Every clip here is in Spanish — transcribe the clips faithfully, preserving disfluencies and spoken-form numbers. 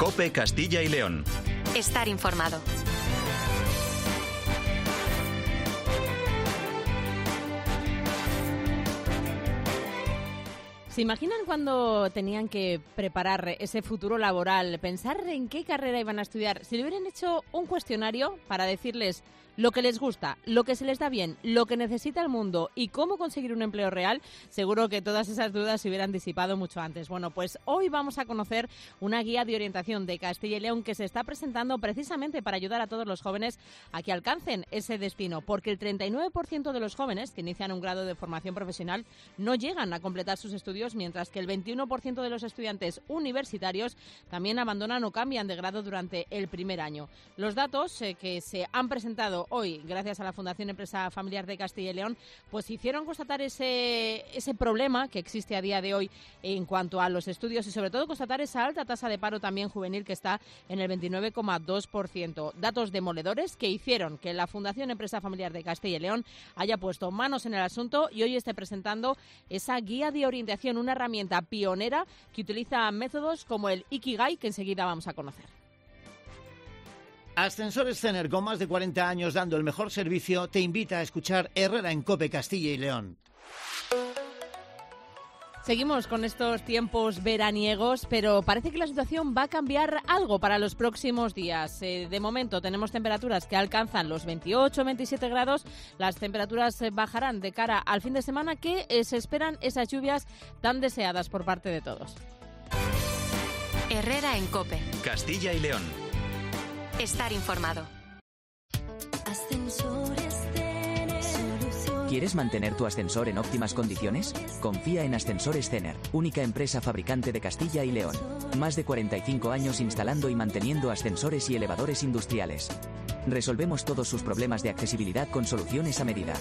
COPE Castilla y León. Estar informado. ¿Se imaginan cuando tenían que preparar ese futuro laboral, pensar en qué carrera iban a estudiar? Si le hubieran hecho un cuestionario para decirles lo que les gusta, lo que se les da bien, lo que necesita el mundo y cómo conseguir un empleo real, seguro que todas esas dudas se hubieran disipado mucho antes. Bueno, pues hoy vamos a conocer una guía de orientación de Castilla y León que se está presentando precisamente para ayudar a todos los jóvenes a que alcancen ese destino, porque el treinta y nueve por ciento de los jóvenes que inician un grado de formación profesional no llegan a completar sus estudios, mientras que el veintiuno por ciento de los estudiantes universitarios también abandonan o cambian de grado durante el primer año. Los datos eh, que se han presentado hoy, gracias a la Fundación Empresa Familiar de Castilla y León, pues hicieron constatar ese, ese problema que existe a día de hoy en cuanto a los estudios y sobre todo constatar esa alta tasa de paro también juvenil que está en el veintinueve coma dos por ciento. Datos demoledores que hicieron que la Fundación Empresa Familiar de Castilla y León haya puesto manos en el asunto y hoy esté presentando esa guía de orientación, una herramienta pionera que utiliza métodos como el Ikigai, que enseguida vamos a conocer. Ascensores Zener, con más de cuarenta años dando el mejor servicio, te invita a escuchar Herrera en COPE Castilla y León. Seguimos con estos tiempos veraniegos, pero parece que la situación va a cambiar algo para los próximos días. Eh, de momento tenemos temperaturas que alcanzan los veintiocho, veintisiete grados. Las temperaturas eh, bajarán de cara al fin de semana, que eh, se esperan esas lluvias tan deseadas por parte de todos. Herrera en COPE. Castilla y León. Estar informado. ¿Quieres mantener tu ascensor en óptimas condiciones? Confía en Ascensores Zener, única empresa fabricante de Castilla y León. Más de cuarenta y cinco años instalando y manteniendo ascensores y elevadores industriales. Resolvemos todos sus problemas de accesibilidad con soluciones a medida.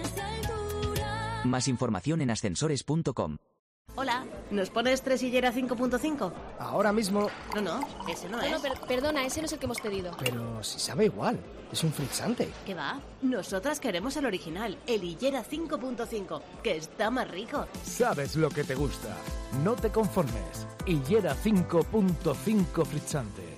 Más información en ascensores punto com. Hola, ¿nos pones tres Hillera cinco punto cinco? Ahora mismo... No, no, ese no, no es. No, per perdona, ese no es el que hemos pedido. Pero si sabe igual, es un frizzante. ¿Qué va? Nosotras queremos el original, el Hillera cinco punto cinco, que está más rico. Sabes lo que te gusta. No te conformes. Hillera cinco punto cinco frizzante.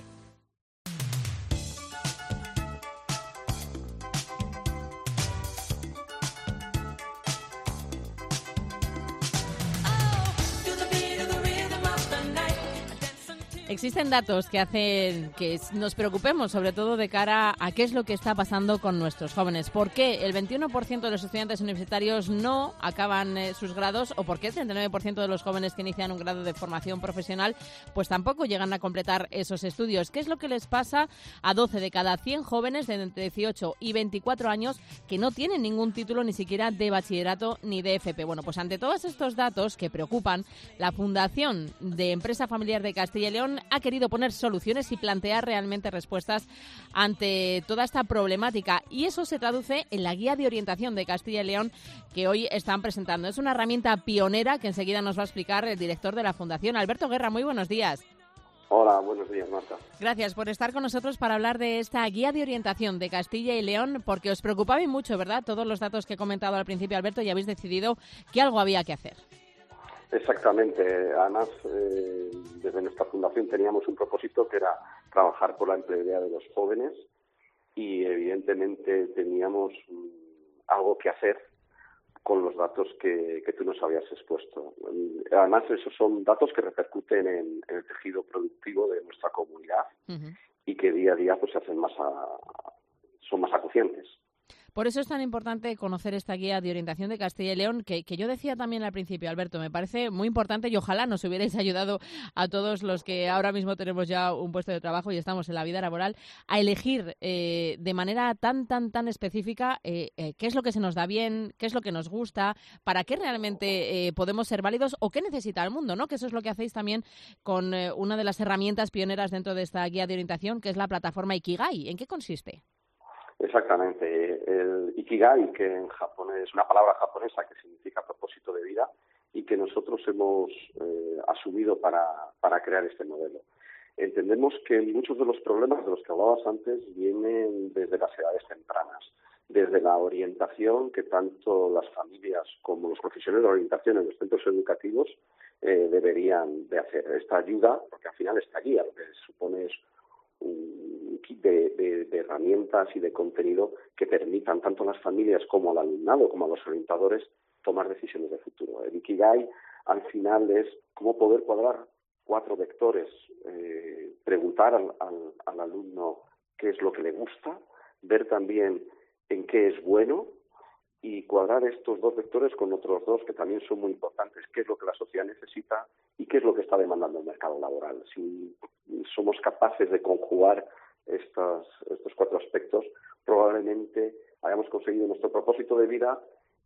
Existen datos que hacen que nos preocupemos, sobre todo de cara a qué es lo que está pasando con nuestros jóvenes. ¿Por qué el veintiuno por ciento de los estudiantes universitarios no acaban eh, sus grados? ¿O por qué el treinta y nueve por ciento de los jóvenes que inician un grado de formación profesional pues tampoco llegan a completar esos estudios? ¿Qué es lo que les pasa a doce de cada cien jóvenes de entre dieciocho y veinticuatro años que no tienen ningún título ni siquiera de bachillerato ni de F P? Bueno, pues ante todos estos datos que preocupan, la Fundación de Empresa Familiar de Castilla y León ha querido poner soluciones y plantear realmente respuestas ante toda esta problemática, y eso se traduce en la guía de orientación de Castilla y León que hoy están presentando. Es una herramienta pionera que enseguida nos va a explicar el director de la Fundación, Alberto Guerra. Muy buenos días. Hola, buenos días, Marta. Gracias por estar con nosotros para hablar de esta guía de orientación de Castilla y León, porque os preocupaba mucho, ¿verdad? Todos los datos que he comentado al principio, Alberto, y habéis decidido que algo había que hacer. Exactamente. Además, eh, desde nuestra fundación teníamos un propósito que era trabajar por la empleabilidad de los jóvenes y, evidentemente, teníamos mm, algo que hacer con los datos que, que tú nos habías expuesto. Además, esos son datos que repercuten en, en el tejido productivo de nuestra comunidad uh-huh. y que día a día pues se hacen más a, son más acuciantes. Por eso es tan importante conocer esta guía de orientación de Castilla y León, que, que yo decía también al principio, Alberto, me parece muy importante y ojalá nos hubierais ayudado a todos los que ahora mismo tenemos ya un puesto de trabajo y estamos en la vida laboral, a elegir eh, de manera tan, tan, tan específica eh, eh, qué es lo que se nos da bien, qué es lo que nos gusta, para qué realmente eh, podemos ser válidos o qué necesita el mundo, ¿no? Que eso es lo que hacéis también con eh, una de las herramientas pioneras dentro de esta guía de orientación, que es la plataforma Ikigai. ¿En qué consiste? Exactamente. El Ikigai, que en japonés es una palabra japonesa que significa propósito de vida y que nosotros hemos eh, asumido para, para crear este modelo. Entendemos que muchos de los problemas de los que hablabas antes vienen desde las edades tempranas, desde la orientación que tanto las familias como los profesionales de orientación en los centros educativos eh, deberían de hacer. Esta ayuda, porque al final esta guía lo que supone es un kit de, de, de herramientas y de contenido que permitan tanto a las familias como al alumnado, como a los orientadores, tomar decisiones de futuro. El Ikigai, al final, es cómo poder cuadrar cuatro vectores, eh, preguntar al, al, al alumno qué es lo que le gusta, ver también en qué es bueno y cuadrar estos dos vectores con otros dos que también son muy importantes, qué es lo que la sociedad necesita y qué es lo que está demandando el mercado laboral. Si somos capaces de conjugar estos, estos cuatro aspectos, probablemente hayamos conseguido nuestro propósito de vida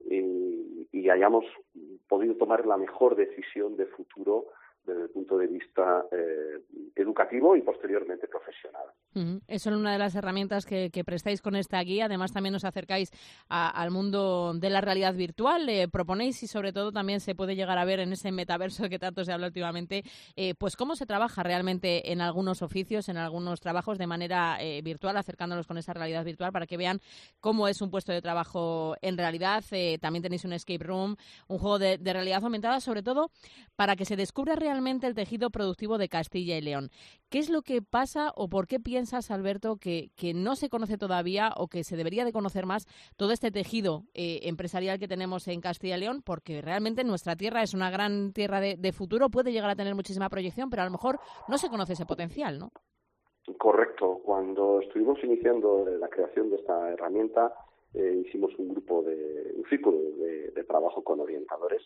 y, y hayamos podido tomar la mejor decisión de futuro desde el punto de vista eh, educativo y posteriormente profesional. Uh-huh. Eso es una de las herramientas que, que prestáis con esta guía. Además, también os acercáis a, al mundo de la realidad virtual. Eh, proponéis y, sobre todo, también se puede llegar a ver en ese metaverso que tanto se habla últimamente, eh, pues cómo se trabaja realmente en algunos oficios, en algunos trabajos de manera eh, virtual, acercándolos con esa realidad virtual para que vean cómo es un puesto de trabajo en realidad. Eh, también tenéis un escape room, un juego de, de realidad aumentada, sobre todo para que se descubra realmente el tejido productivo de Castilla y León. ¿Qué es lo que pasa o por qué piensas, Alberto, que, que no se conoce todavía o que se debería de conocer más todo este tejido eh, empresarial que tenemos en Castilla y León? Porque realmente nuestra tierra es una gran tierra de, de futuro, puede llegar a tener muchísima proyección, pero a lo mejor no se conoce ese potencial, ¿no? Correcto. Cuando estuvimos iniciando la creación de esta herramienta, eh, hicimos un grupo de, un círculo de, de trabajo con orientadores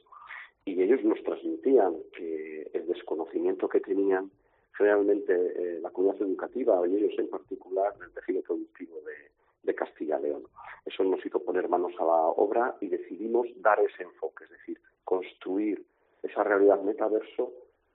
y ellos nos transmitían que el desconocimiento que tenían realmente eh, la comunidad educativa y ellos en particular del tejido productivo de, de Castilla y León. Eso nos hizo poner manos a la obra y decidimos dar ese enfoque, es decir, construir esa realidad metaverso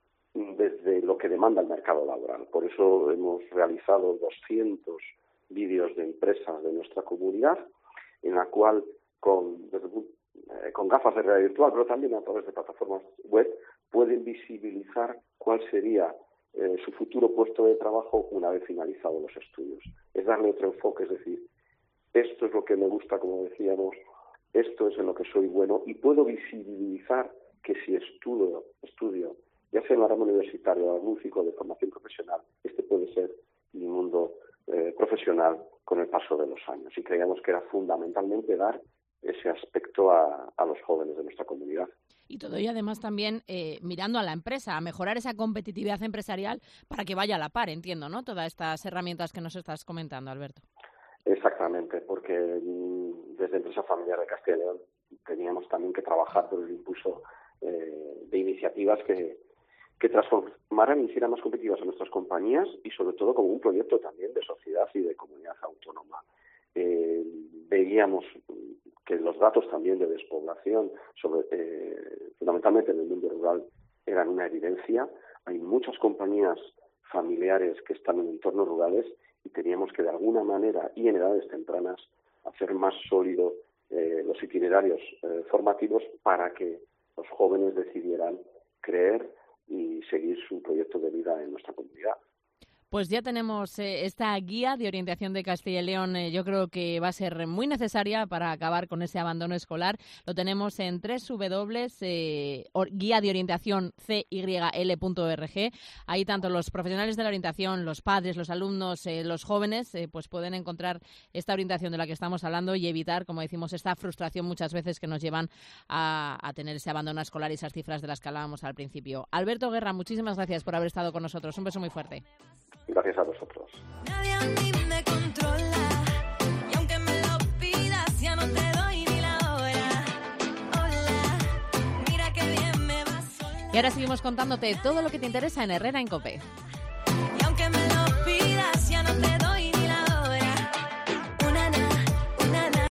desde lo que demanda el mercado laboral. Por eso hemos realizado doscientos vídeos de empresas de nuestra comunidad, en la cual con, desde, eh, con gafas de realidad virtual, pero también a través de plataformas web, pueden visibilizar cuál sería eh, su futuro puesto de trabajo una vez finalizados los estudios. Es darle otro enfoque, es decir, esto es lo que me gusta, como decíamos, esto es en lo que soy bueno y puedo visibilizar que si estudio, estudio ya sea en la rama universitaria o algún ciclo de formación profesional, este puede ser mi mundo eh, profesional con el paso de los años. Y creíamos que era fundamentalmente dar ese aspecto a, a los jóvenes de nuestra comunidad. Y todo ello además también eh, mirando a la empresa, a mejorar esa competitividad empresarial para que vaya a la par, entiendo, ¿no? Todas estas herramientas que nos estás comentando, Alberto. Exactamente, porque mmm, desde Empresa Familiar de Castilla y León teníamos también que trabajar por el impulso eh, de iniciativas que que transformaran y hicieran más competitivas a nuestras compañías y sobre todo como un proyecto también de sociedad y de comunidad autónoma. Eh, veíamos que los datos también de despoblación, sobre, eh, fundamentalmente en el mundo rural, eran una evidencia. Hay muchas compañías familiares que están en entornos rurales y teníamos que de alguna manera y en edades tempranas hacer más sólido eh, los itinerarios eh, formativos para que los jóvenes decidieran creer y seguir su proyecto de vida en nuestra comunidad. Pues ya tenemos eh, esta guía de orientación de Castilla y León. Eh, yo creo que va a ser muy necesaria para acabar con ese abandono escolar. Lo tenemos en doble u doble u doble u punto guía de orientación c y l punto org. Ahí tanto los profesionales de la orientación, los padres, los alumnos, eh, los jóvenes, eh, pues pueden encontrar esta orientación de la que estamos hablando y evitar, como decimos, esta frustración muchas veces que nos llevan a, a tener ese abandono escolar y esas cifras de las que hablábamos al principio. Alberto Guerra, muchísimas gracias por haber estado con nosotros. Un beso muy fuerte. Gracias a vosotros. Nadie a mí me controla y aunque me lo pidas ya no te doy ni la hora. Hola, mira qué bien me va sola. Y ahora seguimos contándote todo lo que te interesa en Herrera en COPE. Y aunque me lo pidas ya no te doy